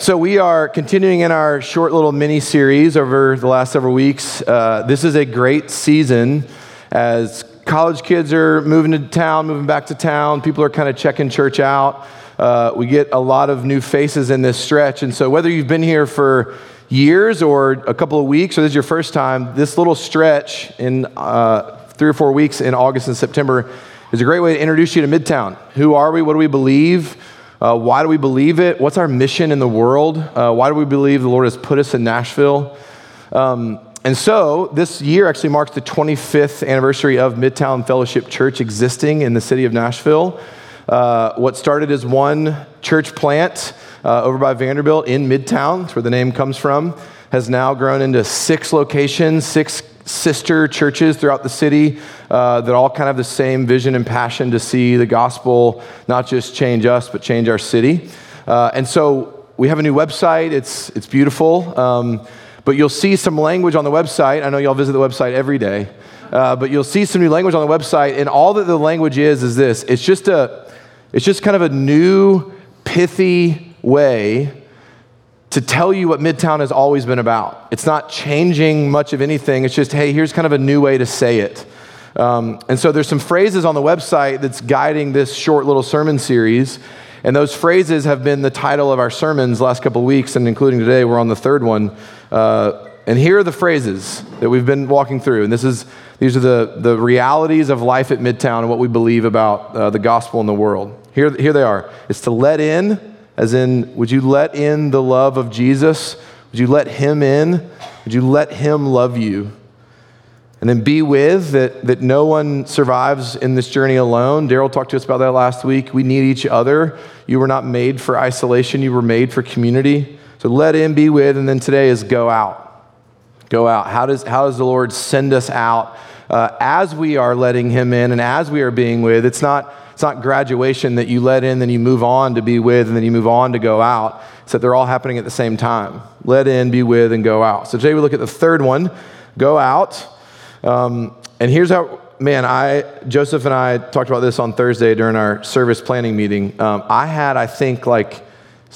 So we are continuing in our short little mini-series over the last several weeks. This is a great season as college kids are moving back to town. People are kind of checking church out. We get a lot of new faces in this stretch. And so whether you've been here for years or a couple of weeks, or this is your first time, this little stretch in 3 or 4 weeks in August and September is a great way to introduce you to Midtown. Who are we? What do we believe? Why do we believe it? What's our mission in the world? Why do we believe the Lord has put us in Nashville? And so this year actually marks the 25th anniversary of Midtown Fellowship Church existing in the city of Nashville. What started as one church plant over by Vanderbilt in Midtown, that's where the name comes from, has now grown into 6 locations, 6 sister churches throughout the city that all kind of have the same vision and passion to see the gospel not just change us, but change our city. And so we have a new website. It's beautiful. But you'll see some language on the website. I know y'all visit the website every day. But you'll see some new language on the website. And all that the language is this. It's just kind of a new, pithy way to tell you what Midtown has always been about. It's not changing much of anything. It's just, hey, here's kind of a new way to say it. And so there's some phrases on the website that's guiding this short little sermon series. And those phrases have been the title of our sermons the last couple of weeks, and including today, we're on the 3rd one. And here are the phrases that we've been walking through. And these are the realities of life at Midtown and what we believe about the gospel in the world. Here they are. It's to let in, as in, would you let in the love of Jesus? Would you let him in? Would you let him love you? And then be with, that no one survives in this journey alone. Daryl talked to us about that last week. We need each other. You were not made for isolation. You were made for community. So let in, be with, and then today is go out. Go out. How does the Lord send us out as we are letting him in and as we are being with? It's not graduation that you let in, then you move on to be with, and then you move on to go out. It's that they're all happening at the same time. Let in, be with, and go out. So today we look at the 3rd one, go out. And here's how, Joseph and I talked about this on Thursday during our service planning meeting. I had, I think, like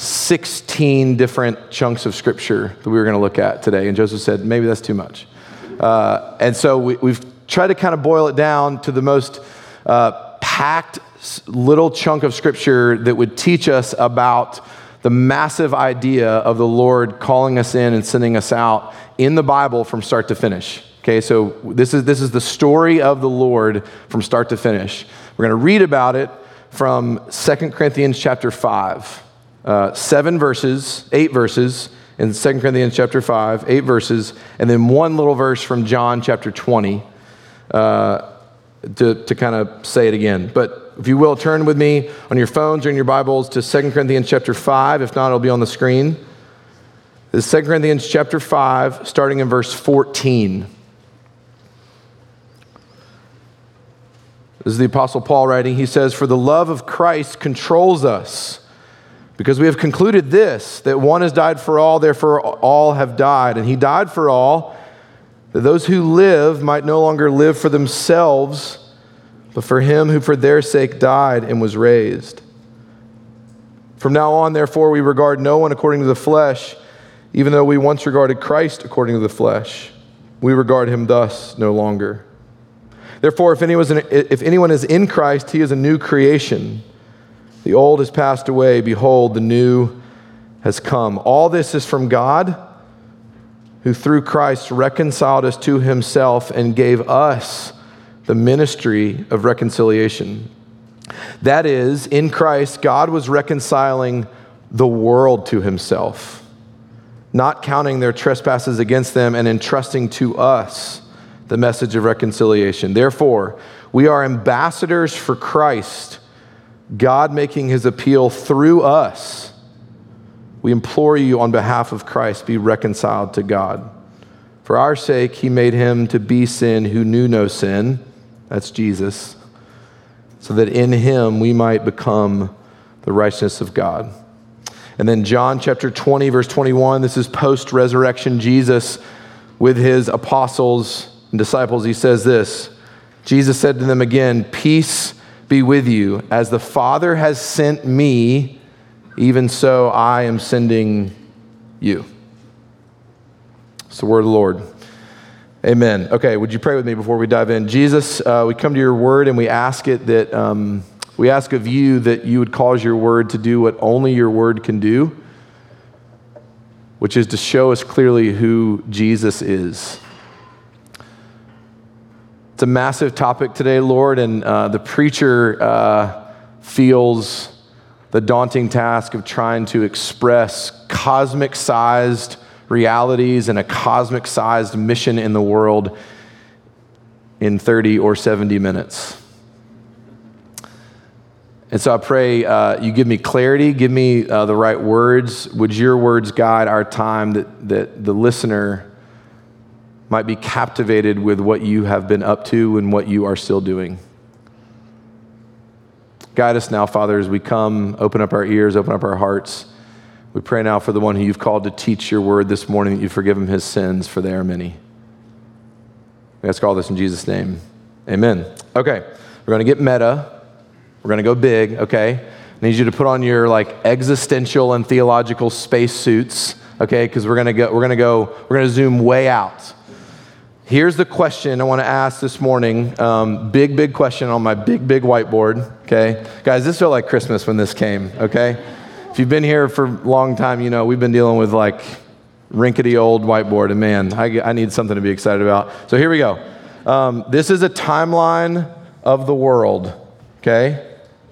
16 different chunks of scripture that we were going to look at today. And Joseph said, maybe that's too much. And so we've tried to kind of boil it down to the most packed little chunk of scripture that would teach us about the massive idea of the Lord calling us in and sending us out in the Bible from start to finish. Okay, so this is the story of the Lord from start to finish. We're going to read about it from 2 Corinthians chapter 5. 8 verses in 2 Corinthians chapter 5, 8 verses, and then one little verse from John chapter 20 to kind of say it again. But if you will, turn with me on your phones or in your Bibles to 2 Corinthians chapter 5. If not, it'll be on the screen. This is 2 Corinthians chapter 5, starting in verse 14. This is the Apostle Paul writing. He says, "For the love of Christ controls us, because we have concluded this, that one has died for all, therefore all have died. And he died for all, that those who live might no longer live for themselves, but for him who for their sake died and was raised. From now on, therefore, we regard no one according to the flesh, even though we once regarded Christ according to the flesh. We regard him thus no longer. Therefore, if anyone is in Christ, he is a new creation. The old has passed away. Behold, the new has come. All this is from God, who through Christ reconciled us to himself and gave us the ministry of reconciliation. That is, in Christ, God was reconciling the world to himself, not counting their trespasses against them, and entrusting to us the message of reconciliation. Therefore, we are ambassadors for Christ, God making his appeal through us. We implore you on behalf of Christ, be reconciled to God. For our sake, he made him to be sin who knew no sin. That's Jesus. So that in him we might become the righteousness of God." And then John chapter 20, verse 21, this is post-resurrection Jesus with his apostles and disciples. He says this, Jesus said to them again, "Peace be with you. As the Father has sent me, even so I am sending you. It's the word of the Lord. Amen. Okay, would you pray with me before we dive in? Jesus, we come to your word and we ask it that, we ask of you that you would cause your word to do what only your word can do, which is to show us clearly who Jesus is. It's a massive topic today, Lord, and the preacher feels the daunting task of trying to express cosmic-sized realities and a cosmic-sized mission in the world in 30 or 70 minutes. And so I pray you give me clarity, give me the right words. Would your words guide our time, that the listener might be captivated with what you have been up to and what you are still doing. Guide us now, Father, as we come, open up our ears, open up our hearts. We pray now for the one who you've called to teach your word this morning, that you forgive him his sins, for they are many. We ask all this in Jesus' name. Amen. Okay, we're going to get meta. We're going to go big, okay? I need you to put on your existential and theological space suits, okay? Because we're going to zoom way out. Here's the question I want to ask this morning. Big question on my big whiteboard, okay? Guys, this felt like Christmas when this came, okay? If you've been here for a long time, you know we've been dealing with rinkety old whiteboard, and man, I need something to be excited about. So here we go. This is a timeline of the world, okay?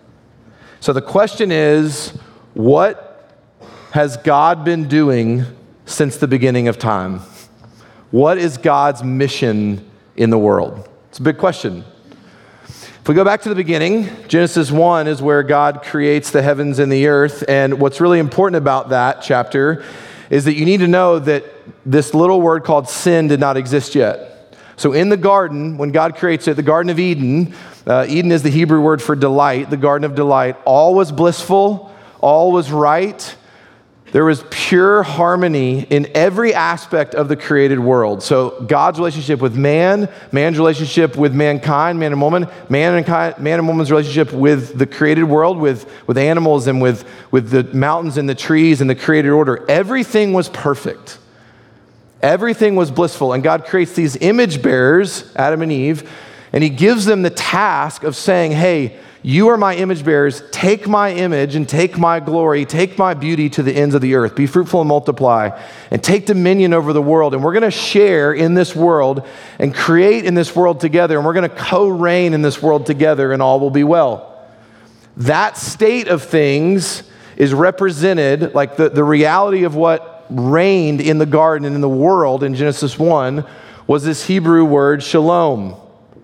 So the question is, what has God been doing since the beginning of time? What is God's mission in the world? It's a big question. If we go back to the beginning, Genesis 1 is where God creates the heavens and the earth. And what's really important about that chapter is that you need to know that this little word called sin did not exist yet. So in the garden, when God creates it, the Garden of Eden, Eden is the Hebrew word for delight, the Garden of Delight, all was blissful, all was right. There was pure harmony in every aspect of the created world. So God's relationship with man, man's relationship with mankind, man and woman, man and woman's relationship with the created world, with animals and with the mountains and the trees and the created order. Everything was perfect. Everything was blissful. And God creates these image bearers, Adam and Eve, and he gives them the task of saying, hey, you are my image bearers. Take my image and take my glory, take my beauty to the ends of the earth. Be fruitful and multiply, and take dominion over the world. And we're going to share in this world and create in this world together. And we're going to co-reign in this world together, and all will be well. That state of things is represented, like the reality of what reigned in the garden and in the world in Genesis 1 was this Hebrew word shalom.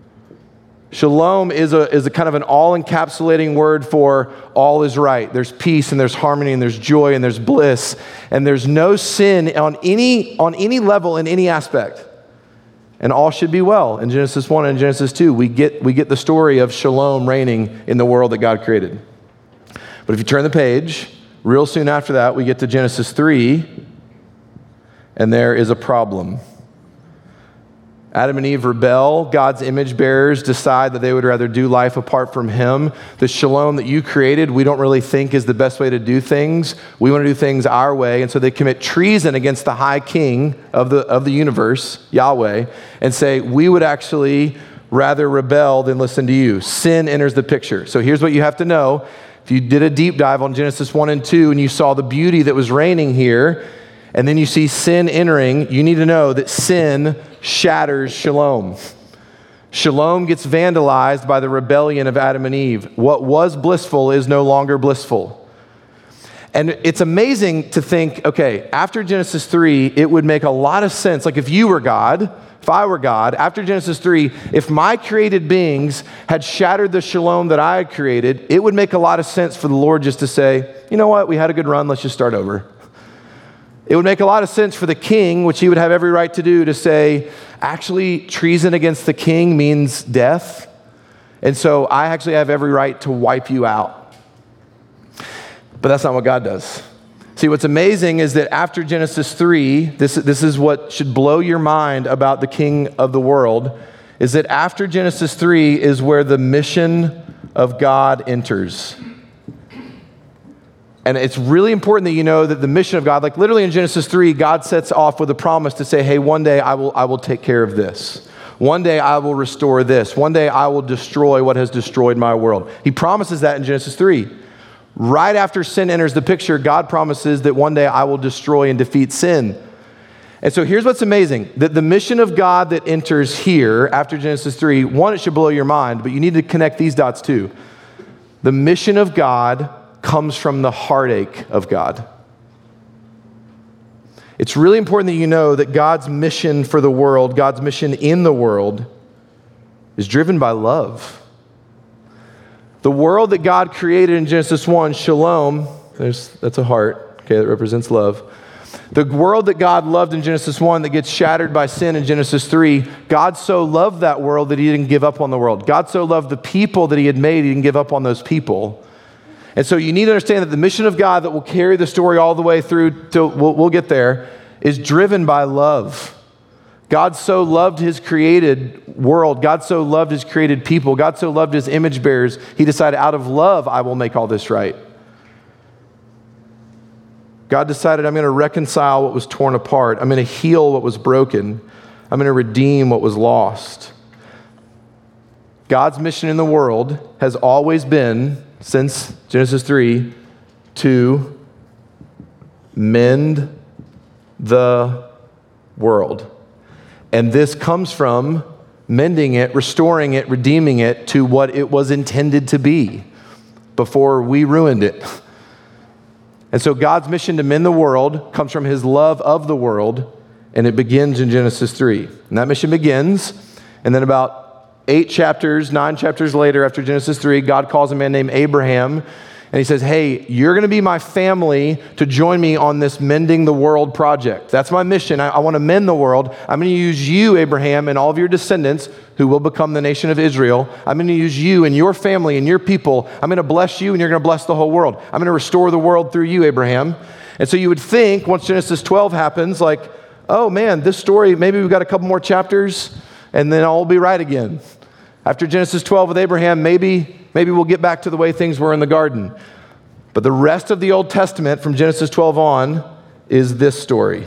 Shalom is a kind of an all-encapsulating word for all is right. There's peace and there's harmony and there's joy and there's bliss and there's no sin on any level in any aspect. And all should be well. In Genesis 1 and Genesis 2, we get the story of shalom reigning in the world that God created. But if you turn the page, real soon after that, we get to Genesis 3, and there is a problem. Adam and Eve rebel. God's image bearers decide that they would rather do life apart from him. The shalom that you created, we don't really think is the best way to do things. We want to do things our way. And so they commit treason against the high king of the universe, Yahweh, and say, we would actually rather rebel than listen to you. Sin enters the picture. So here's what you have to know. If you did a deep dive on Genesis 1 and 2 and you saw the beauty that was reigning here, and then you see sin entering, you need to know that sin shatters shalom. Shalom gets vandalized by the rebellion of Adam and Eve. What was blissful is no longer blissful. And it's amazing to think, okay, after Genesis 3, it would make a lot of sense. Like if you were God, if I were God, after Genesis 3, if my created beings had shattered the shalom that I had created, it would make a lot of sense for the Lord just to say, you know what, we had a good run, let's just start over. It would make a lot of sense for the king, which he would have every right to do, to say, actually, treason against the king means death. And so I actually have every right to wipe you out. But that's not what God does. See, what's amazing is that after Genesis 3, this is what should blow your mind about the king of the world, is that after Genesis 3 is where the mission of God enters. And it's really important that you know that the mission of God, like literally in Genesis 3, God sets off with a promise to say, hey, one day I will take care of this. One day I will restore this. One day I will destroy what has destroyed my world. He promises that in Genesis 3. Right after sin enters the picture, God promises that one day I will destroy and defeat sin. And so here's what's amazing, that the mission of God that enters here after Genesis 3, one, it should blow your mind, but you need to connect these dots too. The mission of God comes from the heartache of God. It's really important that you know that God's mission for the world, God's mission in the world, is driven by love. The world that God created in Genesis 1, shalom, that's a heart, okay, that represents love. The world that God loved in Genesis 1 that gets shattered by sin in Genesis 3, God so loved that world that he didn't give up on the world. God so loved the people that he had made, he didn't give up on those people. And so you need to understand that the mission of God that will carry the story all the way through till we'll get there is driven by love. God so loved his created world. God so loved his created people. God so loved his image bearers. He decided, out of love, I will make all this right. God decided, I'm going to reconcile what was torn apart. I'm going to heal what was broken. I'm going to redeem what was lost. God's mission in the world has always been, since Genesis 3, to mend the world. And this comes from mending it, restoring it, redeeming it to what it was intended to be before we ruined it. And so God's mission to mend the world comes from his love of the world, and it begins in Genesis 3. And that mission begins, and then about 9 chapters later after Genesis 3, God calls a man named Abraham, and he says, hey, you're going to be my family to join me on this mending the world project. That's my mission. I want to mend the world. I'm going to use you, Abraham, and all of your descendants who will become the nation of Israel. I'm going to use you and your family and your people. I'm going to bless you, and you're going to bless the whole world. I'm going to restore the world through you, Abraham. And so you would think, once Genesis 12 happens, like, oh man, this story, maybe we've got a couple more chapters, and then all will be right again. After Genesis 12 with Abraham, maybe we'll get back to the way things were in the garden. But the rest of the Old Testament from Genesis 12 on is this story.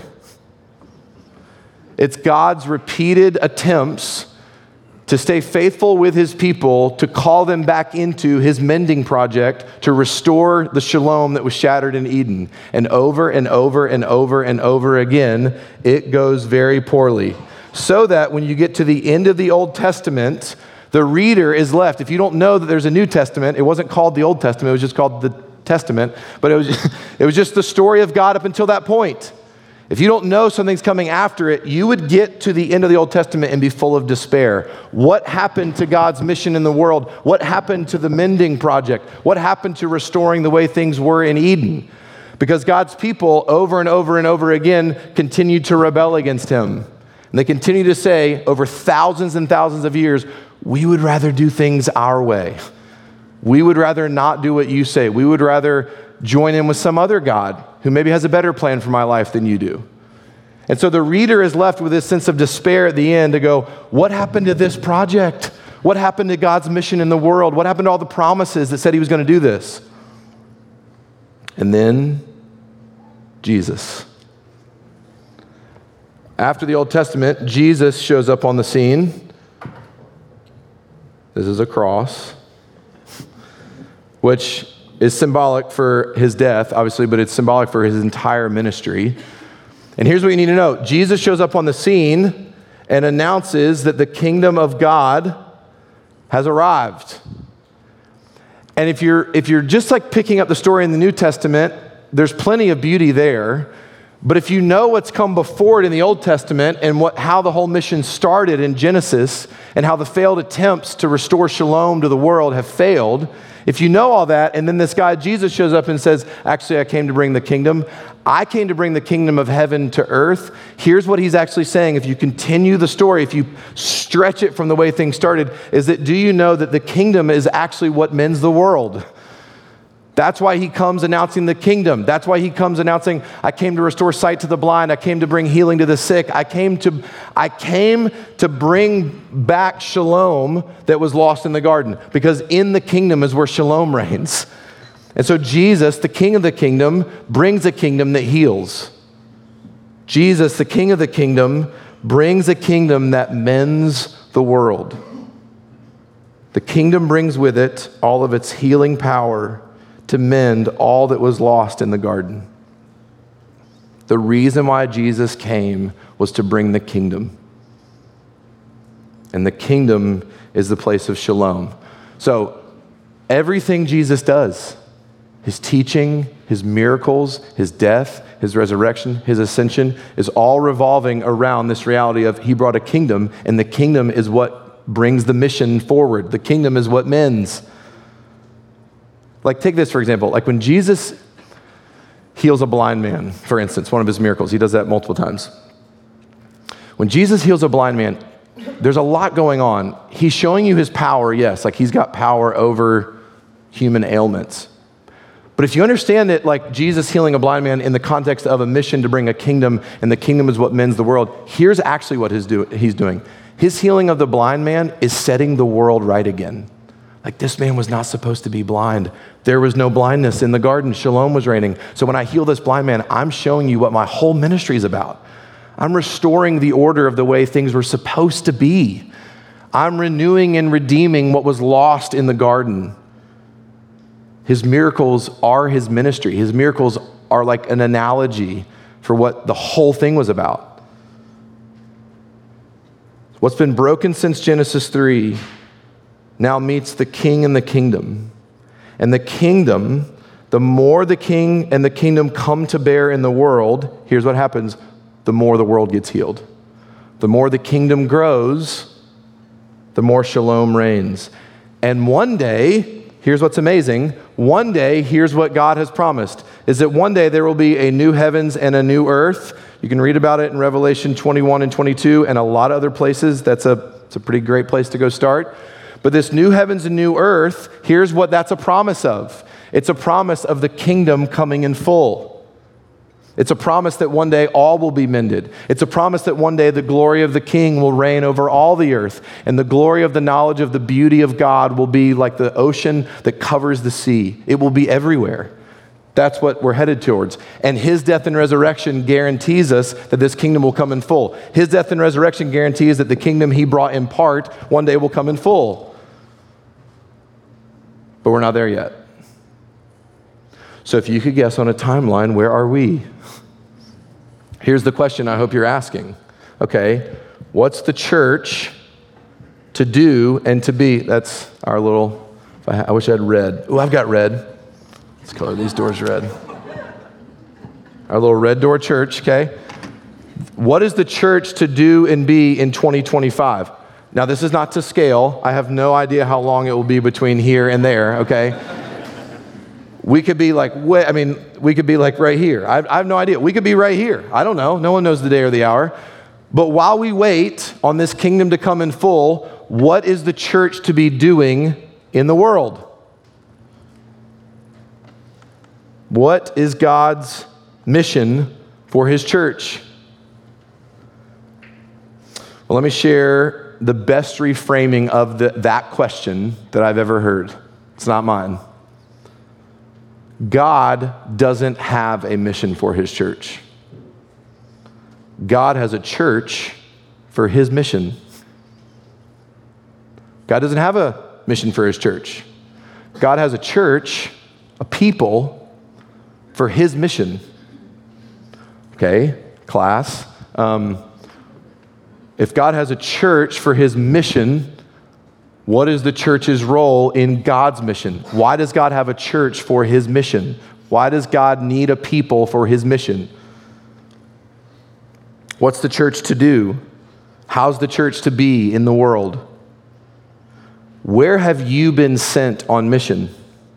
It's God's repeated attempts to stay faithful with his people, to call them back into his mending project, to restore the shalom that was shattered in Eden. And over and over and over and over again, it goes very poorly. So that when you get to the end of the Old Testament, the reader is left. If you don't know that there's a New Testament, it wasn't called the Old Testament, it was just called the Testament, but it was just the story of God up until that point. If you don't know something's coming after it, you would get to the end of the Old Testament and be full of despair. What happened to God's mission in the world? What happened to the mending project? What happened to restoring the way things were in Eden? Because God's people over and over and over again continued to rebel against him. And they continue to say over thousands and thousands of years, we would rather do things our way. We would rather not do what you say. We would rather join in with some other God who maybe has a better plan for my life than you do. And so the reader is left with this sense of despair at the end to go, what happened to this project? What happened to God's mission in the world? What happened to all the promises that said he was going to do this? And then Jesus. After the Old Testament, Jesus shows up on the scene. This is a cross, which is symbolic for his death, obviously, but it's symbolic for his entire ministry. And here's what you need to know. Jesus shows up on the scene and announces that the kingdom of God has arrived. And if you're just like picking up the story in the New Testament, there's plenty of beauty there. But if you know what's come before it in the Old Testament and how the whole mission started in Genesis and how the failed attempts to restore shalom to the world have failed, if you know all that, and then this guy Jesus shows up and says, actually, I came to bring the kingdom. I came to bring the kingdom of heaven to earth. Here's what he's actually saying. If you continue the story, if you stretch it from the way things started, is that do you know that the kingdom is actually what mends the world? That's why he comes announcing the kingdom. That's why he comes announcing, I came to restore sight to the blind. I came to bring healing to the sick. I came to bring back shalom that was lost in the garden, because in the kingdom is where shalom reigns. And so Jesus, the King of the kingdom, brings a kingdom that heals. Jesus, the King of the kingdom, brings a kingdom that mends the world. The kingdom brings with it all of its healing power to mend all that was lost in the garden. The reason why Jesus came was to bring the kingdom. And the kingdom is the place of shalom. So everything Jesus does, his teaching, his miracles, his death, his resurrection, his ascension, is all revolving around this reality of he brought a kingdom, and the kingdom is what brings the mission forward. The kingdom is what mends. Like, take this for example. Like when Jesus heals a blind man, for instance, one of his miracles, he does that multiple times. When Jesus heals a blind man, there's a lot going on. He's showing you his power, yes, like he's got power over human ailments. But if you understand it like Jesus healing a blind man in the context of a mission to bring a kingdom, and the kingdom is what mends the world, here's actually what he's doing. His healing of the blind man is setting the world right again. Like, this man was not supposed to be blind. There was no blindness in the garden. Shalom was reigning. So when I heal this blind man, I'm showing you what my whole ministry is about. I'm restoring the order of the way things were supposed to be. I'm renewing and redeeming what was lost in the garden. His miracles are his ministry. His miracles are like an analogy for what the whole thing was about. What's been broken since Genesis 3 now meets the king and the kingdom. And the kingdom, the more the king and the kingdom come to bear in the world, here's what happens, the more the world gets healed. The more the kingdom grows, the more shalom reigns. And one day, here's what's amazing, one day, here's what God has promised, is that one day there will be a new heavens and a new earth. You can read about it in Revelation 21 and 22 and a lot of other places. It's a pretty great place to go start. But this new heavens and new earth, here's what that's a promise of. It's a promise of the kingdom coming in full. It's a promise that one day all will be mended. It's a promise that one day the glory of the King will reign over all the earth, and the glory of the knowledge of the beauty of God will be like the ocean that covers the sea. It will be everywhere. That's what we're headed towards. And his death and resurrection guarantees us that this kingdom will come in full. His death and resurrection guarantees that the kingdom he brought in part one day will come in full. But we're not there yet. So if you could guess on a timeline, where are we? Here's the question I hope you're asking. Okay, what's the church to do and to be? That's our little, I wish I had red. Oh, I've got red. Let's color these doors red. Our little red door church, okay? What is the church to do and be in 2025? Now, this is not to scale. I have no idea how long it will be between here and there, okay? We could be like, we could be like right here. I have no idea. We could be right here. I don't know. No one knows the day or the hour. But while we wait on this kingdom to come in full, what is the church to be doing in the world? What is God's mission for his church? Well, let me share the best reframing of that question that I've ever heard. It's not mine. God doesn't have a mission for his church. God has a church for his mission. God doesn't have a mission for his church. God has a church, a people, for his mission. Okay, class. If God has a church for his mission, what is the church's role in God's mission? Why does God have a church for his mission? Why does God need a people for his mission? What's the church to do? How's the church to be in the world? Where have you been sent on mission?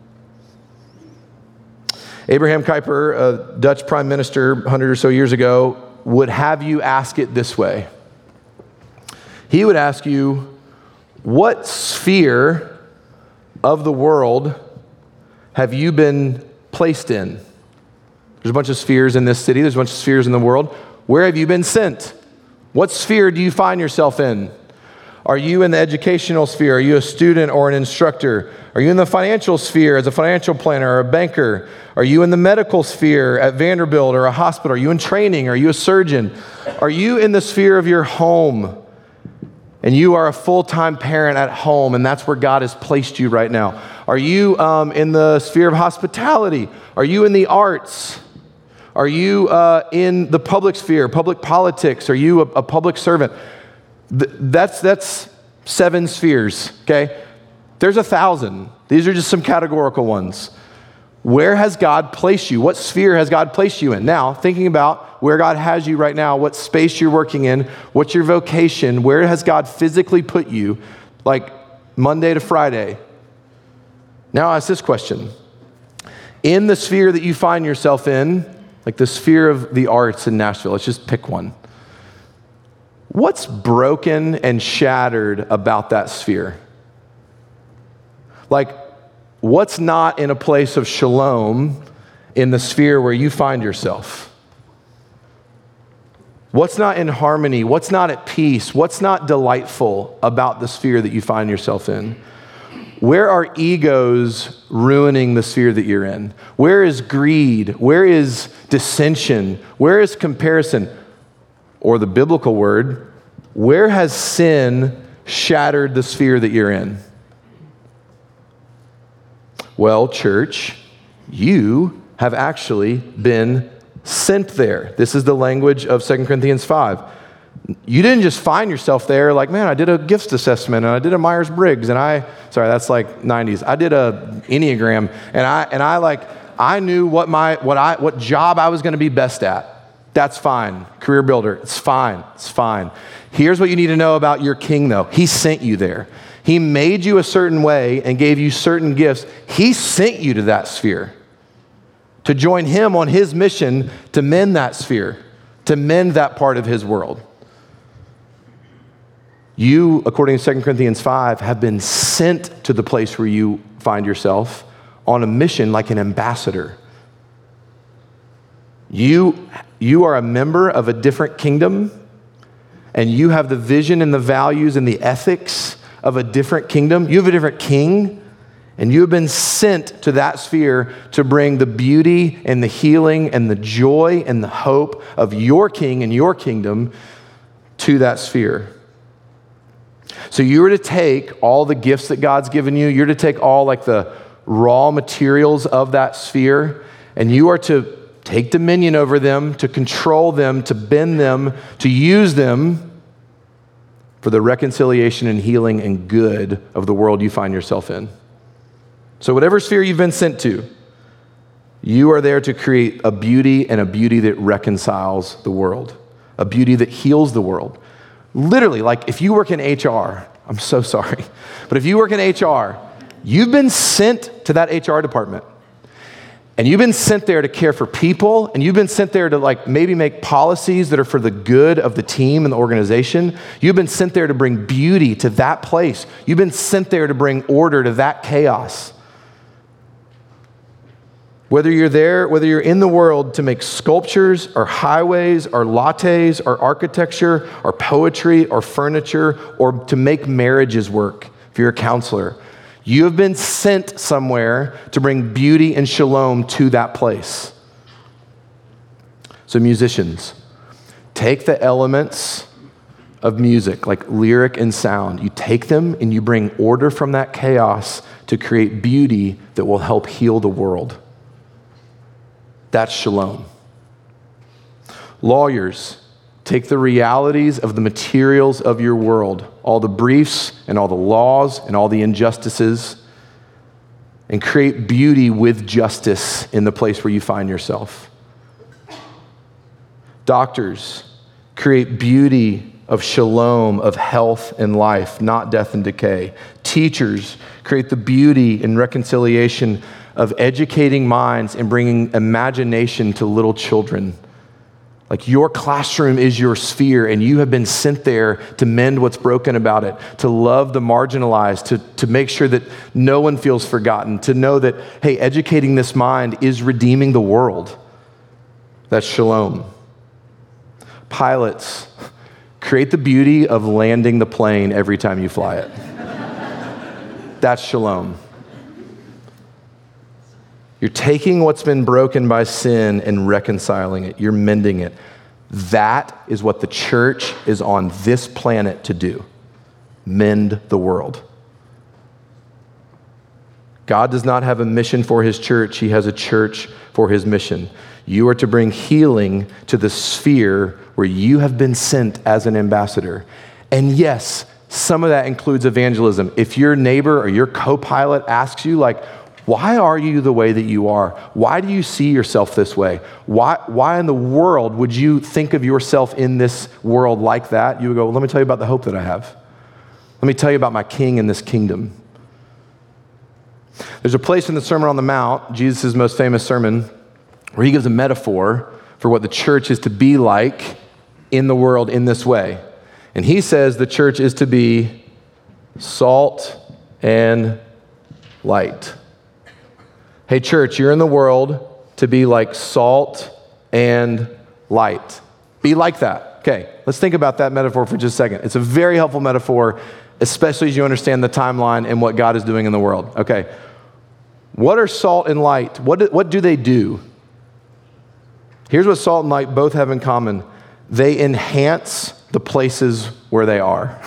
Abraham Kuyper, a Dutch prime minister 100 or so years ago, would have you ask it this way. He would ask you, what sphere of the world have you been placed in? There's a bunch of spheres in this city. There's a bunch of spheres in the world. Where have you been sent? What sphere do you find yourself in? Are you in the educational sphere? Are you a student or an instructor? Are you in the financial sphere as a financial planner or a banker? Are you in the medical sphere at Vanderbilt or a hospital? Are you in training? Are you a surgeon? Are you in the sphere of your home? And you are a full-time parent at home, and that's where God has placed you right now. Are you in the sphere of hospitality? Are you in the arts? Are you in the public sphere, public politics? Are you a public servant? That's 7 spheres, okay? There's 1,000. These are just some categorical ones. Where has God placed you? What sphere has God placed you in? Now, thinking about where God has you right now, what space you're working in, what's your vocation, where has God physically put you, like Monday to Friday? Now ask this question. In the sphere that you find yourself in, like the sphere of the arts in Nashville, let's just pick one. What's broken and shattered about that sphere? Like, what's not in a place of shalom in the sphere where you find yourself? What's not in harmony? What's not at peace? What's not delightful about the sphere that you find yourself in? Where are egos ruining the sphere that you're in? Where is greed? Where is dissension? Where is comparison? Or the biblical word, where has sin shattered the sphere that you're in? Well, church, you have actually been sent there. This is the language of 2 Corinthians 5. You didn't just find yourself there like, man, I did a gifts assessment and I did a Myers-Briggs and that's like 90s. I did a Enneagram and I knew what job I was going to be best at. That's fine. Career builder, it's fine. It's fine. Here's what you need to know about your king though. He sent you there. He made you a certain way and gave you certain gifts. He sent you to that sphere to join him on his mission to mend that sphere, to mend that part of his world. You, according to 2 Corinthians 5, have been sent to the place where you find yourself on a mission like an ambassador. You are a member of a different kingdom, and you have the vision and the values and the ethics of a different kingdom. You have a different king, and you have been sent to that sphere to bring the beauty and the healing and the joy and the hope of your king and your kingdom to that sphere. So you are to take all the gifts that God's given you, you're to take all like the raw materials of that sphere, and you are to take dominion over them, to control them, to bend them, to use them for the reconciliation and healing and good of the world you find yourself in. So whatever sphere you've been sent to, you are there to create a beauty, and a beauty that reconciles the world, a beauty that heals the world. Literally, like if you work in HR, I'm so sorry, but if you work in HR, you've been sent to that HR department. And you've been sent there to care for people, and you've been sent there to like maybe make policies that are for the good of the team and the organization. You've been sent there to bring beauty to that place. You've been sent there to bring order to that chaos. Whether you're there, whether you're in the world to make sculptures or highways or lattes or architecture or poetry or furniture or to make marriages work, if you're a counselor, you have been sent somewhere to bring beauty and shalom to that place. So musicians, take the elements of music, like lyric and sound. You take them and you bring order from that chaos to create beauty that will help heal the world. That's shalom. Lawyers, take the realities of the materials of your world, all the briefs and all the laws and all the injustices, and create beauty with justice in the place where you find yourself. Doctors, create beauty of shalom, of health and life, not death and decay. Teachers, create the beauty and reconciliation of educating minds and bringing imagination to little children. Like your classroom is your sphere, and you have been sent there to mend what's broken about it, to love the marginalized, to make sure that no one feels forgotten, to know that, hey, educating this mind is redeeming the world. That's shalom. Pilots, Create the beauty of landing the plane every time you fly it. That's shalom. You're taking what's been broken by sin and reconciling it. You're mending it. That is what the church is on this planet to do. Mend the world. God does not have a mission for his church. He has a church for his mission. You are to bring healing to the sphere where you have been sent as an ambassador. And yes, some of that includes evangelism. If your neighbor or your co-pilot asks you, like, why are you the way that you are? Why do you see yourself this way? Why in the world would you think of yourself in this world like that? You would go, well, let me tell you about the hope that I have. Let me tell you about my king in this kingdom. There's a place in the Sermon on the Mount, Jesus' most famous sermon, where he gives a metaphor for what the church is to be like in the world in this way. And he says the church is to be salt and light. Hey, church, you're in the world to be like salt and light. Be like that. Okay, let's think about that metaphor for just a second. It's a very helpful metaphor, especially as you understand the timeline and what God is doing in the world. Okay, what are salt and light? What do they do? Here's what salt and light both have in common. They enhance the places where they are.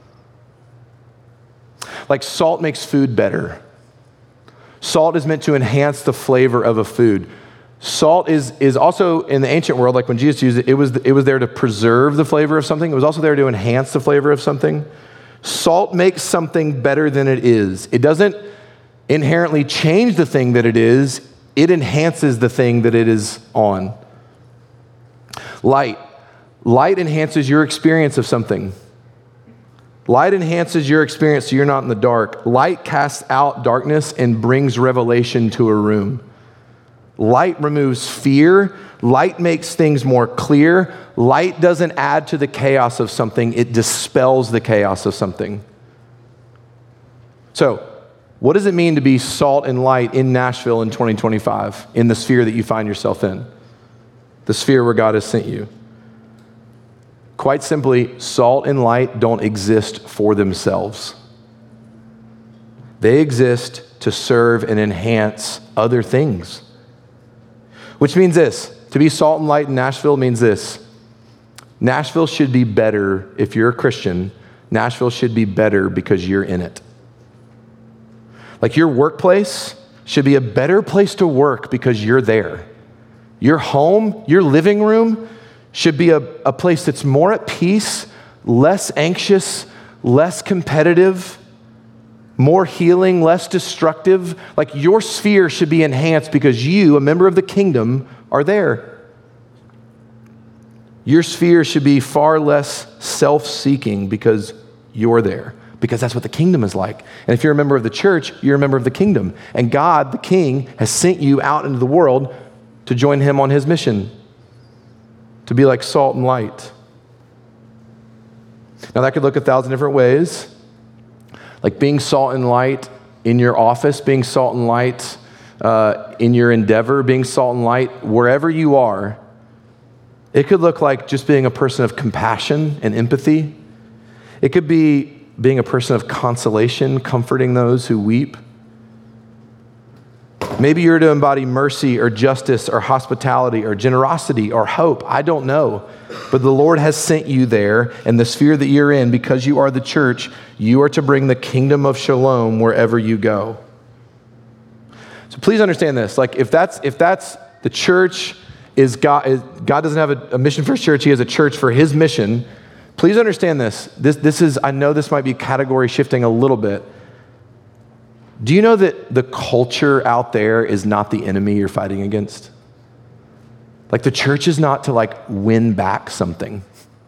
Like salt makes food better. Salt is meant to enhance the flavor of a food. Salt is also, in the ancient world, like when Jesus used it, it was there to preserve the flavor of something. It was also there to enhance the flavor of something. Salt makes something better than it is. It doesn't inherently change the thing that it is. It enhances the thing that it is on. Light enhances your experience of something. Light enhances your experience so you're not in the dark. Light casts out darkness and brings revelation to a room. Light removes fear. Light makes things more clear. Light doesn't add to the chaos of something. It dispels the chaos of something. So, what does it mean to be salt and light in Nashville in 2025, in the sphere that you find yourself in? The sphere where God has sent you. Quite simply, salt and light don't exist for themselves. They exist to serve and enhance other things. Which means this, to be salt and light in Nashville means this. Nashville should be better if you're a Christian. Nashville should be better because you're in it. Like your workplace should be a better place to work because you're there. Your home, your living room should be a place that's more at peace, less anxious, less competitive, more healing, less destructive. Like your sphere should be enhanced because you, a member of the kingdom, are there. Your sphere should be far less self-seeking because you're there, because that's what the kingdom is like. And if you're a member of the church, you're a member of the kingdom. And God, the King, has sent you out into the world to join him on his mission, to be like salt and light. Now that could look 1,000 different ways, like being salt and light in your office, being salt and light in your endeavor, being salt and light wherever you are. It could look like just being a person of compassion and empathy. It could be being a person of consolation, comforting those who weep. Maybe you're to embody mercy or justice or hospitality or generosity or hope. I don't know. But the Lord has sent you there, and the sphere that you're in, because you are the church, you are to bring the kingdom of shalom wherever you go. So please understand this. Like if that's the church is God doesn't have a mission for his church, he has a church for his mission. Please understand this. This is, I know this might be category shifting a little bit. Do you know that the culture out there is not the enemy you're fighting against? Like the church is not to like win back something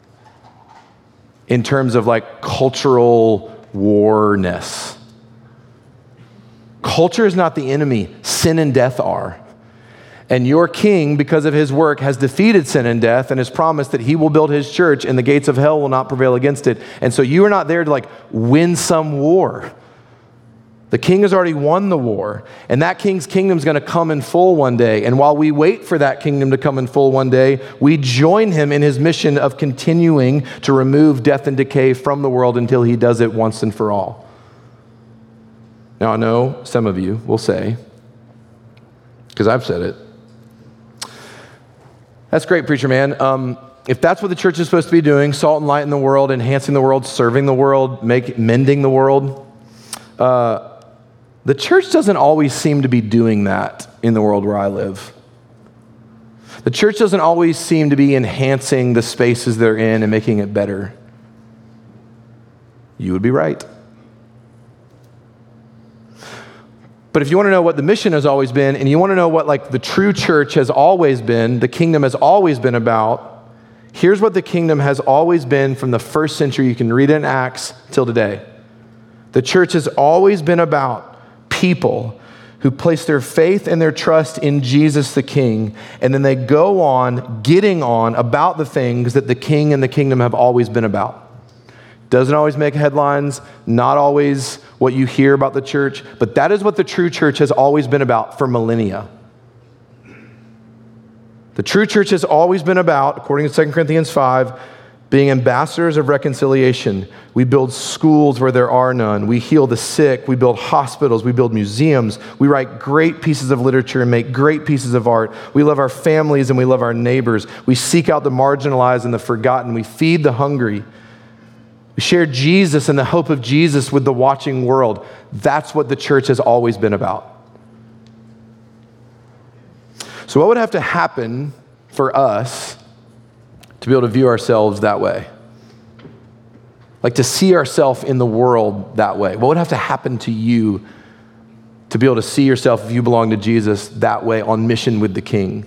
in terms of like cultural warness. Culture is not the enemy. Sin and death are. And your king, because of his work, has defeated sin and death and has promised that he will build his church and the gates of hell will not prevail against it. And so you are not there to like win some war. The king has already won the war, and that king's kingdom is going to come in full one day. And while we wait for that kingdom to come in full one day, we join him in his mission of continuing to remove death and decay from the world until he does it once and for all. Now, I know some of you will say, because I've said it, that's great, preacher man. If that's what the church is supposed to be doing, salt and light in the world, enhancing the world, serving the world, mending the world, the church doesn't always seem to be doing that in the world where I live. The church doesn't always seem to be enhancing the spaces they're in and making it better. You would be right. But if you want to know what the mission has always been, and you want to know what like the true church has always been, the kingdom has always been about, here's what the kingdom has always been from the first century. You can read it in Acts till today. The church has always been about people who place their faith and their trust in Jesus the King, and then they go on getting on about the things that the king and the kingdom have always been about. Doesn't always make headlines, not always what you hear about the church, but that is what the true church has always been about for millennia. The true church has always been about, according to 2 Corinthians 5, being ambassadors of reconciliation. We build schools where there are none. We heal the sick. We build hospitals. We build museums. We write great pieces of literature and make great pieces of art. We love our families and we love our neighbors. We seek out the marginalized and the forgotten. We feed the hungry. We share Jesus and the hope of Jesus with the watching world. That's what the church has always been about. So what would have to happen for us to be able to view ourselves that way? Like to see ourselves in the world that way. What would have to happen to you to be able to see yourself, if you belong to Jesus, that way on mission with the King?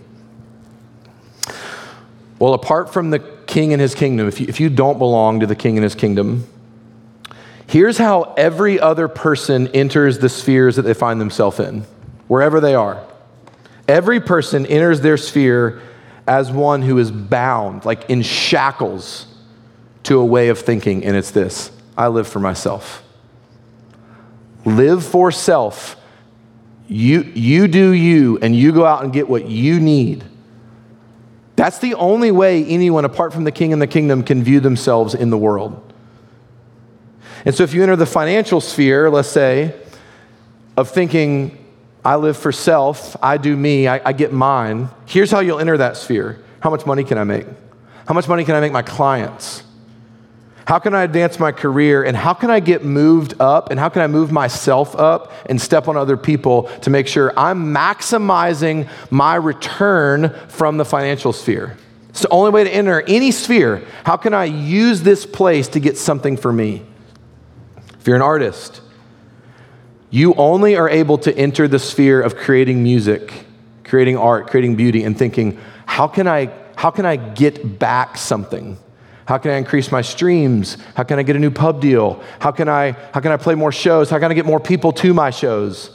Well, apart from the King and his kingdom, if you don't belong to the King and his kingdom, here's how every other person enters the spheres that they find themselves in, wherever they are. Every person enters their sphere as one who is bound, like in shackles, to a way of thinking, and it's this: I live for myself. Live for self. You do you, and you go out and get what you need. That's the only way anyone apart from the King and the kingdom can view themselves in the world. And so if you enter the financial sphere, let's say, of thinking, I live for self, I do me, I get mine, here's how you'll enter that sphere. How much money can I make? How much money can I make my clients? How can I advance my career? And how can I get moved up? And how can I move myself up and step on other people to make sure I'm maximizing my return from the financial sphere? It's the only way to enter any sphere. How can I use this place to get something for me? If you're an artist, you only are able to enter the sphere of creating music, creating art, creating beauty, and thinking, how can I get back something? How can I increase my streams? How can I get a new pub deal? How can I play more shows? How can I get more people to my shows?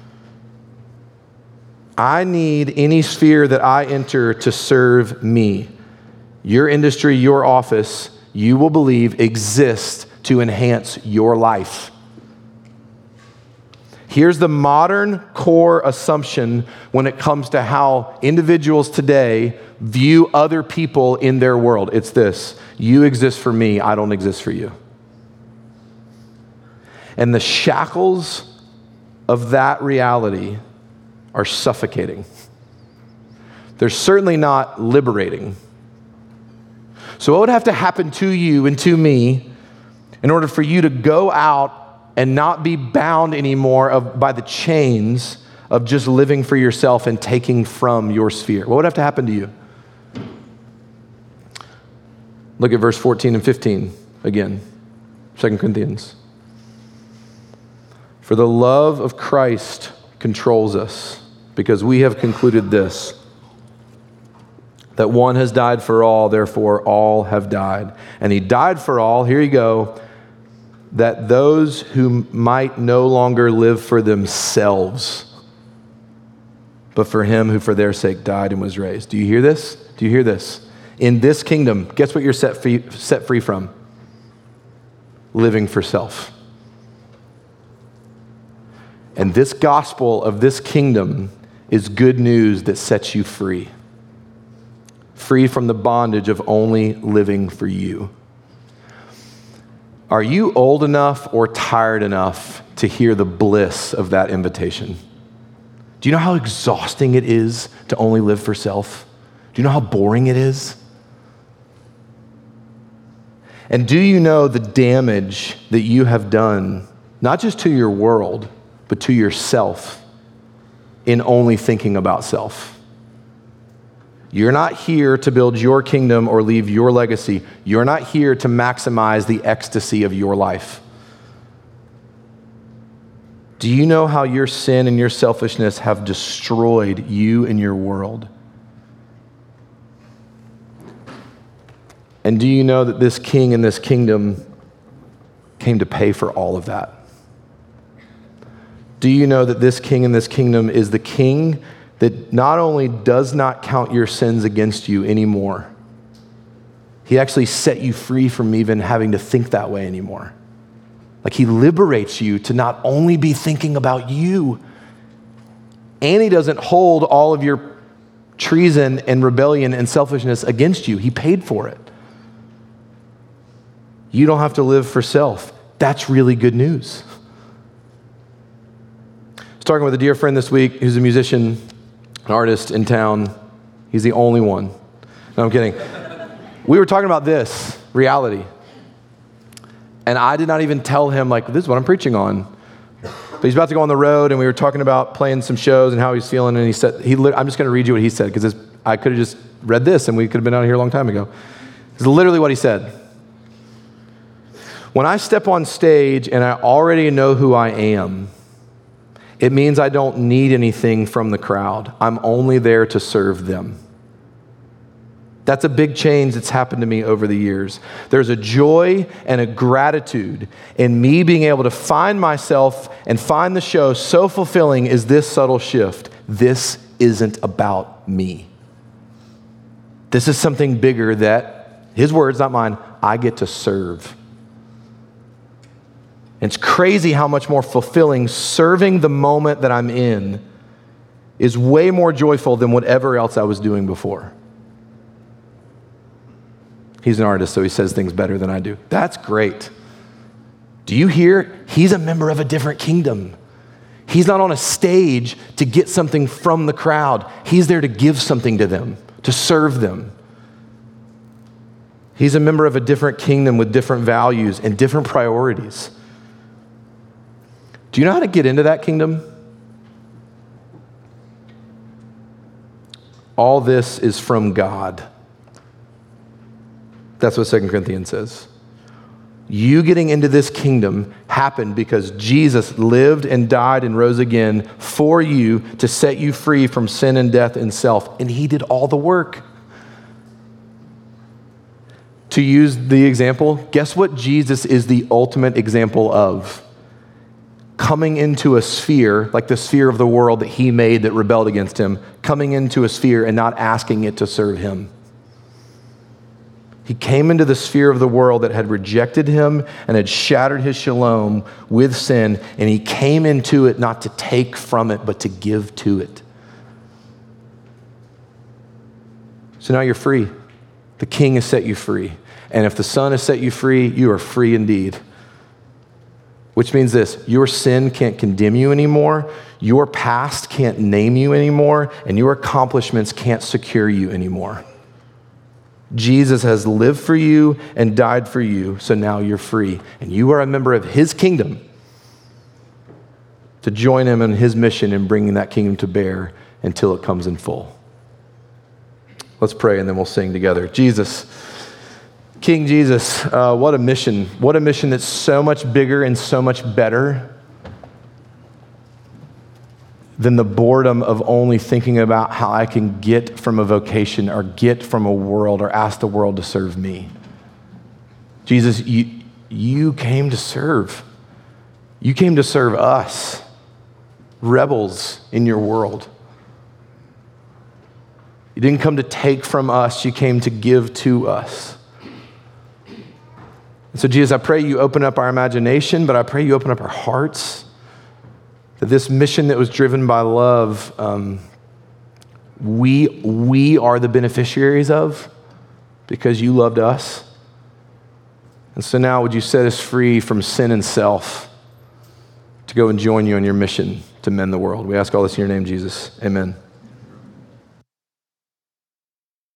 I need any sphere that I enter to serve me. Your industry, your office, you will believe exists to enhance your life. Here's the modern core assumption when it comes to how individuals today view other people in their world. It's this: you exist for me, I don't exist for you. And the shackles of that reality are suffocating. They're certainly not liberating. So what would have to happen to you and to me in order for you to go out and not be bound anymore by the chains of just living for yourself and taking from your sphere? What would have to happen to you? Look at verse 14 and 15 again, 2 Corinthians. For the love of Christ controls us, because we have concluded this, that one has died for all, therefore all have died. And he died for all, here you go, that those who might no longer live for themselves, but for him who for their sake died and was raised. Do you hear this? Do you hear this? In this kingdom, guess what you're set free from? Living for self. And this gospel of this kingdom is good news that sets you free. Free from the bondage of only living for you. Are you old enough or tired enough to hear the bliss of that invitation? Do you know how exhausting it is to only live for self? Do you know how boring it is? And do you know the damage that you have done, not just to your world, but to yourself in only thinking about self? You're not here to build your kingdom or leave your legacy. You're not here to maximize the ecstasy of your life. Do you know how your sin and your selfishness have destroyed you and your world? And do you know that this king and this kingdom came to pay for all of that? Do you know that this king and this kingdom is the king that not only does not count your sins against you anymore, he actually set you free from even having to think that way anymore. Like he liberates you to not only be thinking about you, and he doesn't hold all of your treason and rebellion and selfishness against you. He paid for it. You don't have to live for self. That's really good news. I was talking with a dear friend this week who's a musician, an artist in town. He's the only one. No, I'm kidding. We were talking about this reality. And I did not even tell him, like, this is what I'm preaching on. But he's about to go on the road, and we were talking about playing some shows and how he's feeling. And he said, I'm just going to read you what he said, because I could have just read this, and we could have been out here a long time ago. This is literally what he said. When I step on stage and I already know who I am, it means I don't need anything from the crowd. I'm only there to serve them. That's a big change that's happened to me over the years. There's a joy and a gratitude in me being able to find myself and find the show so fulfilling is this subtle shift. This isn't about me. This is something bigger that, his words, not mine, I get to serve. And it's crazy how much more fulfilling serving the moment that I'm in is way more joyful than whatever else I was doing before. He's an artist, so he says things better than I do. That's great. Do you hear? He's a member of a different kingdom. He's not on a stage to get something from the crowd. He's there to give something to them, to serve them. He's a member of a different kingdom with different values and different priorities. Do you know how to get into that kingdom? All this is from God. That's what 2 Corinthians says. You getting into this kingdom happened because Jesus lived and died and rose again for you to set you free from sin and death and self. And he did all the work. To use the example, guess what Jesus is the ultimate example of? Coming into a sphere, like the sphere of the world that he made that rebelled against him, coming into a sphere and not asking it to serve him. He came into the sphere of the world that had rejected him and had shattered his shalom with sin, and he came into it not to take from it, but to give to it. So now you're free. The King has set you free. And if the Son has set you free, you are free indeed. Which means this, your sin can't condemn you anymore, your past can't name you anymore, and your accomplishments can't secure you anymore. Jesus has lived for you and died for you, so now you're free. And you are a member of his kingdom to join him in his mission in bringing that kingdom to bear until it comes in full. Let's pray and then we'll sing together. Jesus, King Jesus, what a mission. What a mission that's so much bigger and so much better than the boredom of only thinking about how I can get from a vocation or get from a world or ask the world to serve me. Jesus, you came to serve. You came to serve us, rebels in your world. You didn't come to take from us, you came to give to us. And so Jesus, I pray you open up our imagination, but I pray you open up our hearts that this mission that was driven by love, we are the beneficiaries of because you loved us. And so now would you set us free from sin and self to go and join you in your mission to mend the world? We ask all this in your name, Jesus. Amen.